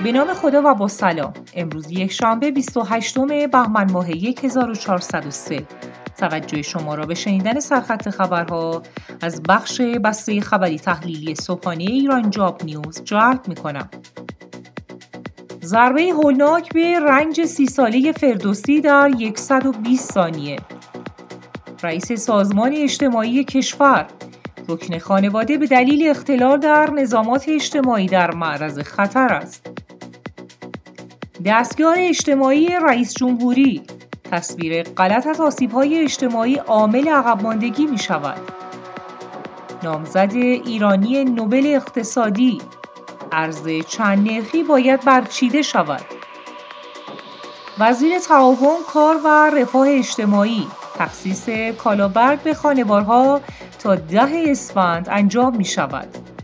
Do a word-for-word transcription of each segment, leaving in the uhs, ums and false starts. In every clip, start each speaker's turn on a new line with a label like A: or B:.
A: به نام خدا و با سلام. امروز یک شنبه بیست و هشتم بهمن ماه هزار و چهارصد و سه. توجه شما را به شنیدن سرخط خبرها از بخش بسته خبری تحلیلی صبحانه ایران جاب نیوز جلب می‌کنم. ضربه هولناک به رنج سی ساله فردوسی در صد و بیست ثانیه. رئیس سازمان اجتماعی کشور، رکن خانواده به دلیل اختلال در نظامات اجتماعی در معرض خطر است. دستگاه اجتماعی رئیس جمهوری، تصویر غلط از آسیب‌های اجتماعی عامل عقب ماندگی می شود. نامزد ایرانی نوبل اقتصادی، ارز چند نرخی باید برچیده شود. وزیر تعاون، کار و رفاه اجتماعی، تخصیص کالابرگ به خانوارها تا ده اسفند انجام می شود.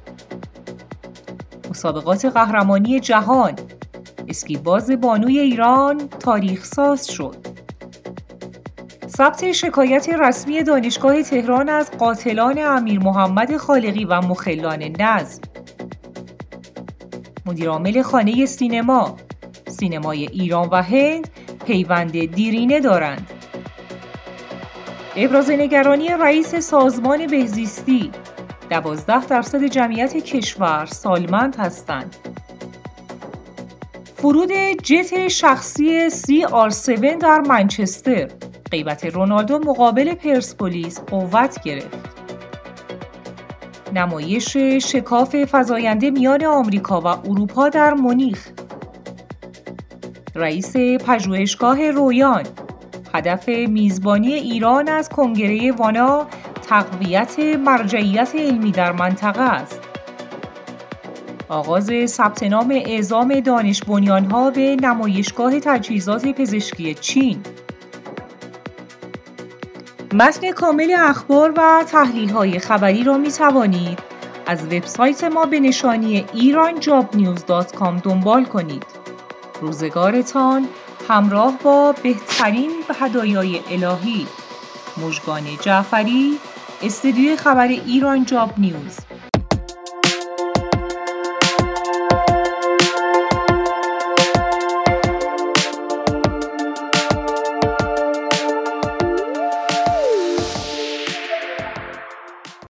A: مسابقات قهرمانی جهان، اسکیباز بانوی ایران تاریخ ساز شد. ثبت شکایت رسمی دانشگاه تهران از قاتلان امیر محمد خالقی و مخلان نظم. مدیرعامل خانه سینما، سینمای ایران و هند پیوند دیرینه دارند. ابراز نگرانی رئیس سازمان بهزیستی، دوازده درصد جمعیت کشور سالمند هستند. فرود جت شخصی سی آر هفت در منچستر، غیبت رونالدو مقابل پرسپولیس قوت گرفت. نمایش شکاف فزاینده میان آمریکا و اروپا در مونیخ. رئیس پژوهشگاه رویان، هدف میزبانی ایران از کنگره وانا تقویت مرجعیت علمی در منطقه است. آغاز ثبت نام اعزام دانش بنیان‌ها به نمایشگاه تجهیزات پزشکی چین. متن کامل اخبار و تحلیل‌های خبری را می‌توانید از وبسایت ما به نشانی ایران جاب نیوز دات کام دنبال کنید. روزگارتان همراه با بهترین هدایای الهی. مژگان جعفری، استودیوی خبر ایران جاب نیوز.